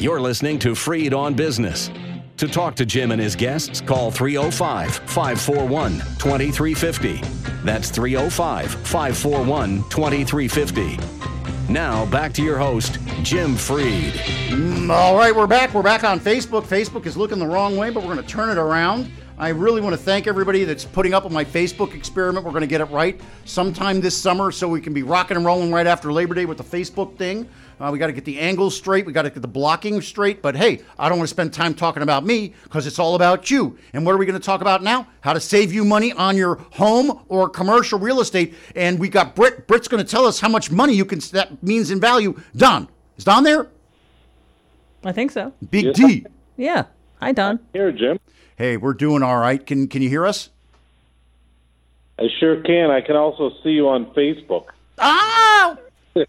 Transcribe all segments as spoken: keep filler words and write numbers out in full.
You're listening to Freed on Business. To talk to Jim and his guests, call three oh five, five four one, two three five oh. That's three oh five, five four one, two three five oh. Now, back to your host, Jim Freed. Mm, all right, we're back. We're back on Facebook. Facebook is looking the wrong way, but we're going to turn it around. I really want to thank everybody that's putting up with my Facebook experiment. We're going to get it right sometime this summer so we can be rocking and rolling right after Labor Day with the Facebook thing. Uh, we got to get the angles straight. We got to get the blocking straight. But hey, I don't want to spend time talking about me because it's all about you. And what are we going to talk about now? How to save you money on your home or commercial real estate. And we got Britt. Britt's going to tell us how much money you can. That means in value. Don, is Don there? I think so. Big Yes. D. Yeah. Hi, Don. Here, Jim. Hey, we're doing all right. Can Can you hear us? I sure can. I can also see you on Facebook. Ah!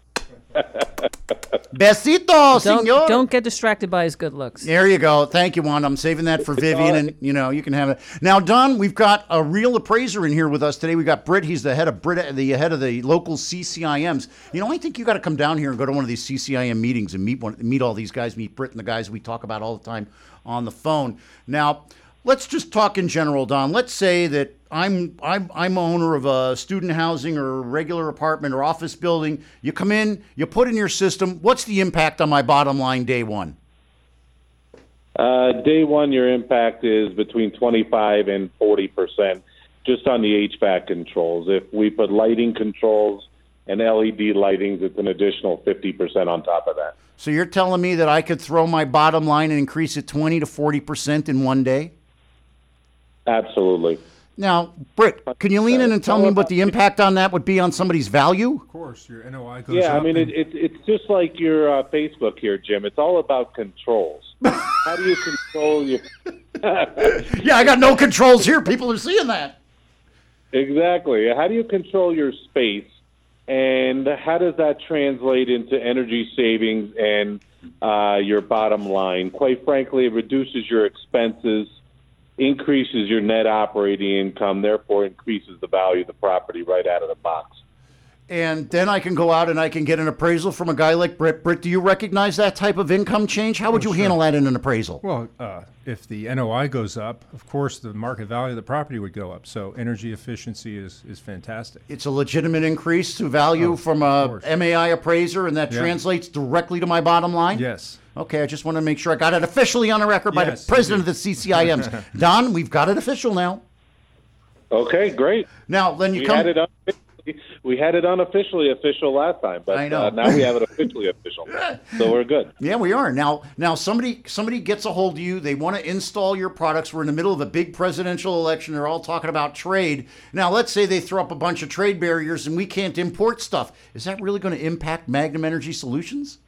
Besito, Don't, senor. don't get distracted by his good looks. There you go. Thank you, Wanda. I'm saving that for Vivian, and you know you can have it. Now, Don, we've got a real appraiser in here with us today. We got Britt. He's the head of Brit, the head of the local C C I Ms. You know, I think you got to come down here and go to one of these C C I M meetings and meet one, meet all these guys. Meet Britt and the guys we talk about all the time on the phone. Now, let's just talk in general, Don. Let's say that I'm I'm I'm owner of a student housing or regular apartment or office building. You come in, you put in your system. What's the impact on my bottom line day one? Uh, day one, your impact is between twenty-five and forty percent just on the H V A C controls. If we put lighting controls and L E D lightings, it's an additional fifty percent on top of that. So you're telling me that I could throw my bottom line and increase it twenty to forty percent in one day? Absolutely. Now, Britt, can you lean in and tell me what the impact on that would be on somebody's value? Of course, your N O I goes Yeah, up. I mean, and- it, it, it's just like your uh, Facebook here, Jim. It's all about controls. How do you control your... Yeah, I got no controls here. People are seeing that. Exactly. How do you control your space, and how does that translate into energy savings and uh, your bottom line? Quite frankly, it reduces your expenses, increases your net operating income, therefore increases the value of the property right out of the box. And then I can go out and I can get an appraisal from a guy like Britt. Britt, do you recognize that type of income change? How would you sure. handle that in an appraisal? Well, uh, if the N O I goes up, of course, the market value of the property would go up. So energy efficiency is, is fantastic. It's a legitimate increase to value Oh, from of a course. M A I appraiser, and that Yeah. translates directly to my bottom line? Yes. Okay, I just want to make sure I got it officially on the record by Yes, the president you of the C C I Ms. Don, we've got it official now. Okay, great. Now, then you We come... had it unofficially, we had it unofficially official last time, but I know. Uh, now we have it officially official. So we're good. Yeah, we are. Now, now somebody somebody gets a hold of you. They want to install your products. We're in the middle of a big presidential election. They're all talking about trade. Now, let's say they throw up a bunch of trade barriers and we can't import stuff. Is that really going to impact Magnum Energy Solutions?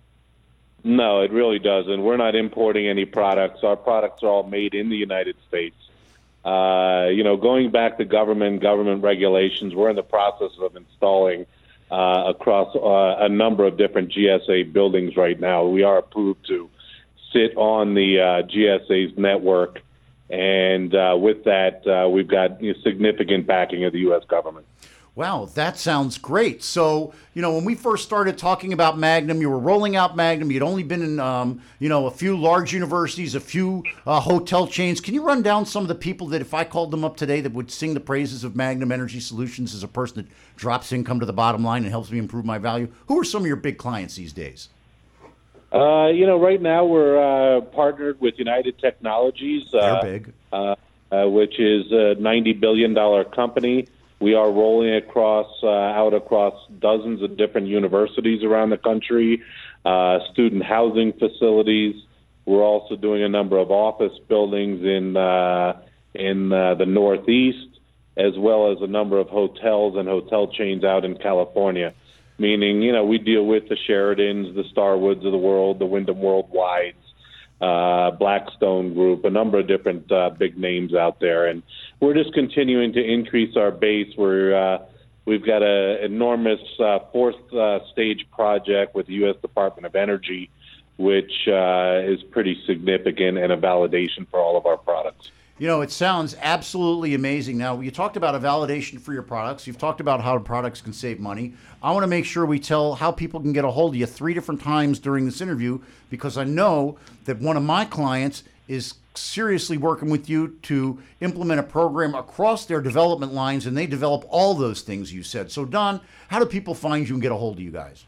No, it really doesn't. We're not importing any products. Our products are all made in the United States. Uh, you know, going back to government, government regulations, we're in the process of installing uh, across uh, a number of different G S A buildings right now. We are approved to sit on the uh, G S A's network, and uh, with that, uh, we've got you know, significant backing of the U S government. Wow, that sounds great. So, you know, when we first started talking about Magnum, you were rolling out Magnum. You'd only been in, um, you know, a few large universities, a few uh, hotel chains. Can you run down some of the people that if I called them up today that would sing the praises of Magnum Energy Solutions as a person that drops income to the bottom line and helps me improve my value? Who are some of your big clients these days? Uh, you know, right now we're uh, partnered with United Technologies, uh, They're big. uh, uh, which is a ninety billion dollars company. We are rolling across uh, out across dozens of different universities around the country, uh, student housing facilities. We're also doing a number of office buildings in uh, in uh, the Northeast, as well as a number of hotels and hotel chains out in California. Meaning, you know, we deal with the Sheratons, the Starwoods of the world, the Wyndham Worldwides, uh, Blackstone Group, a number of different uh, big names out there, and we're just continuing to increase our base. We're uh, we've got an enormous uh, fourth uh, stage project with the U S Department of Energy, which uh, is pretty significant and a validation for all of our products. You know, it sounds absolutely amazing. Now, you talked about a validation for your products. You've talked about how products can save money. I want to make sure we tell how people can get a hold of you three different times during this interview, because I know that one of my clients is seriously working with you to implement a program across their development lines, and they develop all those things you said. So, Don, how do people find you and get a hold of you guys?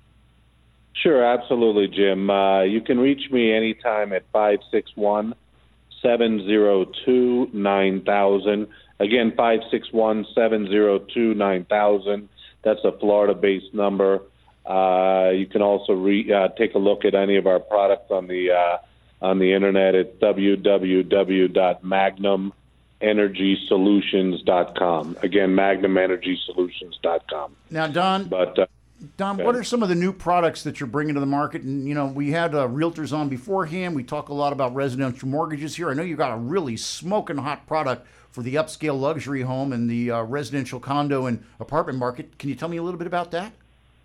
Sure, absolutely, Jim. Uh, you can reach me anytime at five six one, seven zero two, nine thousand. Again, five six one, seven zero two, nine thousand. That's a Florida-based number. Uh, you can also re- uh, take a look at any of our products on the uh, on the internet at w w w dot magnum energy solutions dot com. Again, magnum energy solutions dot com. Now, Don, but uh, Don, what are some of the new products that you're bringing to the market? And, you know, we had uh, realtors on beforehand. We talk a lot about residential mortgages here. I know you got a really smoking hot product for the upscale luxury home and the uh, residential condo and apartment market. Can you tell me a little bit about that?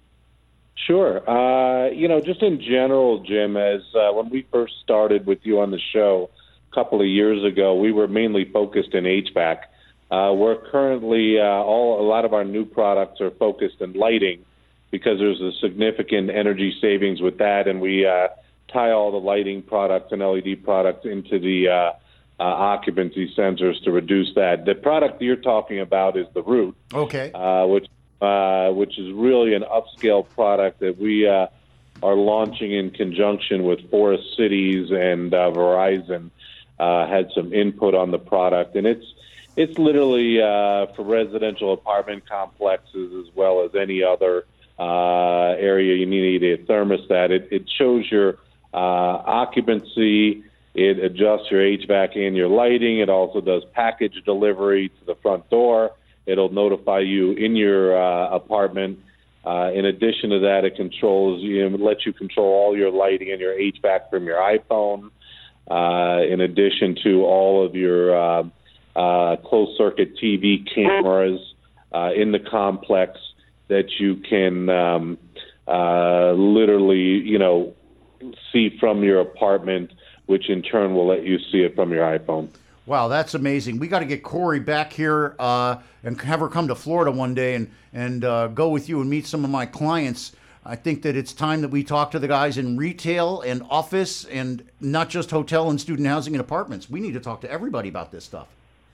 Sure. Uh, you know, just in general, Jim, as uh, when we first started with you on the show a couple of years ago, we were mainly focused in H V A C. Uh, we're currently, uh, all a lot of our new products are focused in lighting, because there's a significant energy savings with that, and we uh, tie all the lighting products and L E D products into the uh, uh, occupancy sensors to reduce that. The product you're talking about is the Root, Okay. uh, which uh, which is really an upscale product that we uh, are launching in conjunction with Forest Cities, and uh, Verizon uh, had some input on the product, and it's it's literally uh, for residential apartment complexes as well as any other Uh, area you need a thermostat. It, it shows your uh, occupancy. It adjusts your H V A C and your lighting. It also does package delivery to the front door. It'll notify you in your uh, apartment. Uh, in addition to that, it controls you know, lets you control all your lighting and your H V A C from your iPhone. Uh, in addition to all of your uh, uh, closed circuit T V cameras uh, in the complex, that you can um, uh, literally, you know, see from your apartment, which in turn will let you see it from your iPhone. Wow, that's amazing. We got to get Corey back here uh, and have her come to Florida one day and, and uh, go with you and meet some of my clients. I think that it's time that we talk to the guys in retail and office and not just hotel and student housing and apartments. We need to talk to everybody about this stuff.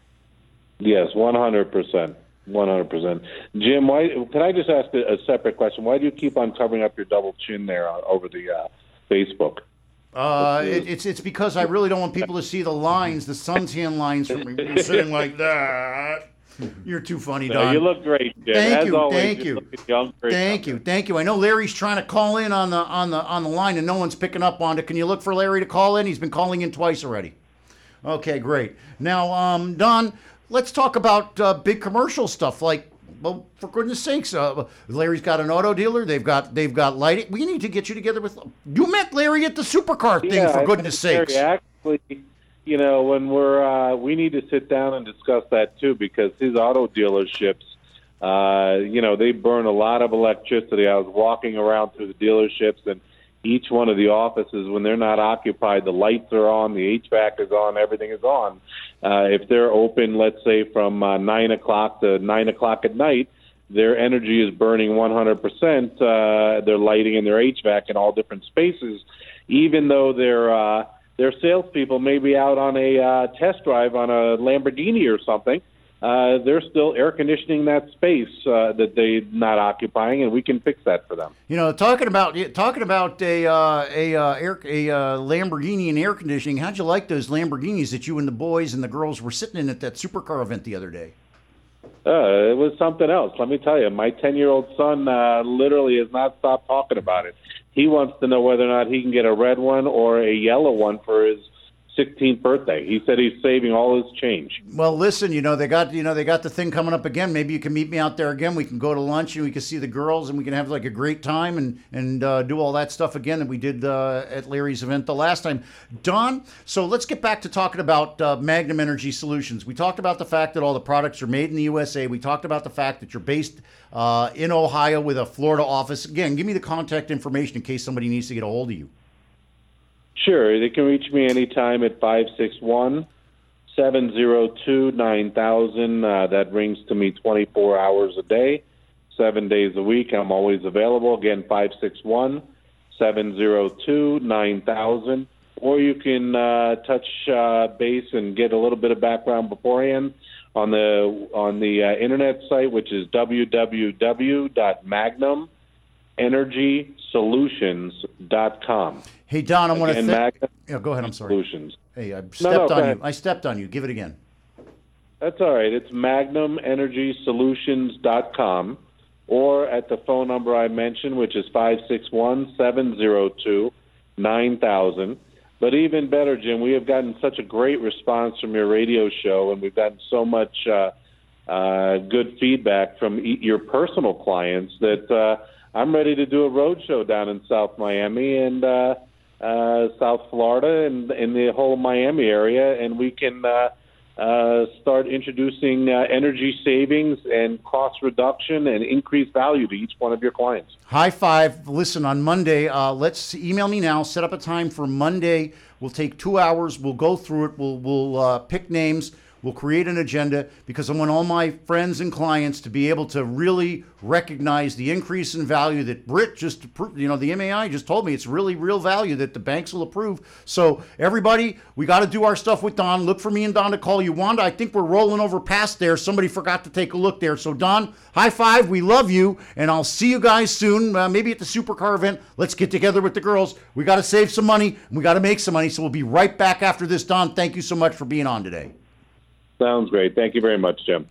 Yes, one hundred percent. one hundred percent. Jim, why, can I just ask a, a separate question? Why do you keep on covering up your double chin there uh, over the uh, Facebook? Uh, it, it's it's because I really don't want people to see the lines, the suntan lines from me. You're sitting like that. You're too funny, Don. No, you look great, Jim. Thank As you, always, thank you. you. Look young, Thank you, thank you. I know Larry's trying to call in on the on the on the line, and no one's picking up on it. Can you look for Larry to call in? He's been calling in twice already. Okay, great. Now, um, Don, let's talk about uh, big commercial stuff. Like, well, for goodness sakes, uh, Larry's got an auto dealer. They've got they've got lighting. We need to get you together with. You met Larry at the supercar thing, yeah, for goodness Larry, sakes. Actually, you know, when we're uh, we need to sit down and discuss that too, because his auto dealerships, uh, you know, they burn a lot of electricity. I was walking around through the dealerships, and each one of the offices, when they're not occupied, the lights are on, the H V A C is on, everything is on. Uh, if they're open, let's say from uh, nine o'clock to nine o'clock at night, their energy is burning one hundred percent. Uh, their lighting and their H V A C in all different spaces, even though their uh, their salespeople may be out on a uh, test drive on a Lamborghini or something. Uh, they're still air conditioning that space uh, that they're not occupying, and we can fix that for them. You know, talking about talking about a uh, a uh, air, a uh, Lamborghini and air conditioning. How'd you like those Lamborghinis that you and the boys and the girls were sitting in at that supercar event the other day? Uh, it was something else. Let me tell you, my ten-year-old son uh, literally has not stopped talking about it. He wants to know whether or not he can get a red one or a yellow one for his sixteenth birthday. He said he's saving all his change. Well, listen, you know, they got, you know, they got the thing coming up again. Maybe you can meet me out there again. We can go to lunch and we can see the girls and we can have like a great time and, and uh, do all that stuff again that we did uh, at Larry's event the last time. Don, so let's get back to talking about uh, Magnum Energy Solutions. We talked about the fact that all the products are made in the U S A. We talked about the fact that you're based uh, in Ohio with a Florida office. Again, give me the contact information in case somebody needs to get a hold of you. Sure. They can reach me anytime at five six one, seven zero two, nine thousand. Uh, that rings to me twenty-four hours a day, seven days a week. I'm always available. Again, five six one, seven zero two, nine thousand. Or you can uh, touch uh, base and get a little bit of background beforehand on the on the uh, internet site, which is w w w dot magnum energy solutions dot com. Hey, Don, I want to Again, thank. Magnum Yeah, go ahead. I'm sorry. Solutions. Hey, I stepped No, no, go on ahead. you. I stepped on you. Give it again. That's all right. It's magnum energy solutions dot com, or at the phone number I mentioned, which is five six one, seven zero two, nine thousand. But even better, Jim, we have gotten such a great response from your radio show, and we've gotten so much uh, uh, good feedback from e- your personal clients that uh, I'm ready to do a road show down in South Miami and uh, uh, South Florida and in the whole Miami area, and we can uh, uh, start introducing uh, energy savings and cost reduction and increased value to each one of your clients. High five. Listen, on Monday, uh, let's email me now. Set up a time for Monday. We'll take two hours. We'll go through it. We'll, we'll uh, pick names. We'll create an agenda because I want all my friends and clients to be able to really recognize the increase in value that Britt just, you know, the M A I just told me it's really real value that the banks will approve. So everybody, we got to do our stuff with Don. Look for me and Don to call you. Wanda, I think we're rolling over past there. Somebody forgot to take a look there. So Don, high five. We love you. And I'll see you guys soon, uh, maybe at the Supercar event. Let's get together with the girls. We got to save some money. And we got to make some money. So we'll be right back after this. Don, thank you so much for being on today. Sounds great. Thank you very much, Jim.